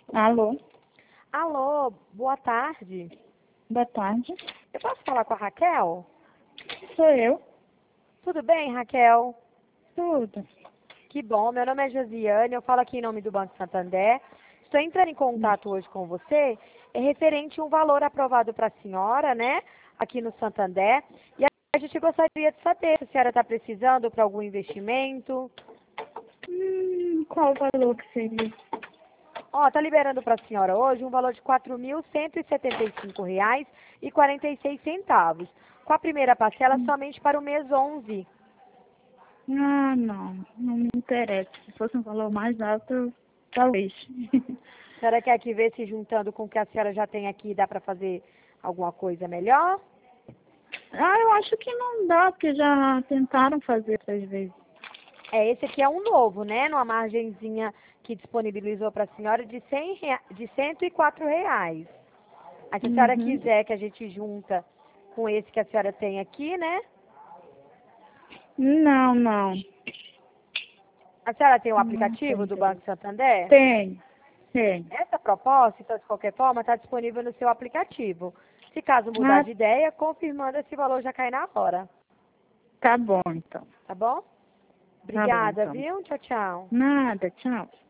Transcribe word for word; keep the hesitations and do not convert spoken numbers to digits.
Alô, Alô, boa tarde. boa tarde. Eu posso falar com a Raquel? Sou eu. Tudo bem, Raquel? Tudo. Que bom, meu nome é Josiane, eu falo aqui em nome do Banco Santander. Estou entrando em contato hoje com você, é referente a um valor aprovado para a senhora, né, aqui no Santander. E a gente gostaria de saber se a senhora está precisando para algum investimento. Hum, qual o valor que seria? Ó, tá liberando para a senhora hoje um valor de quatro mil cento e setenta e cinco reais e quarenta e seis centavos. Com a primeira parcela somente para o mês onze. Ah, não, não me interessa. Se fosse um valor mais alto, talvez. A senhora quer que ver se juntando com o que a senhora já tem aqui dá para fazer alguma coisa melhor? Ah, eu acho que não dá, porque já tentaram fazer três vezes. É, esse aqui é um novo, né? Numa margenzinha que disponibilizou para a senhora de, cem rea... de cento e quatro reais. Aí se a senhora Uhum. quiser que a gente junta com esse que a senhora tem aqui, né? Não, não. A senhora tem o Não tem aplicativo do Banco interesse. Santander? Tem, tem. Essa proposta, então, de qualquer forma, está disponível no seu aplicativo. Se caso mudar Ah, de ideia, confirmando esse valor já cai na hora. tá bom, então. Tá bom? Tá bom, Obrigada, então. viu? Tchau, tchau. Nada, tchau.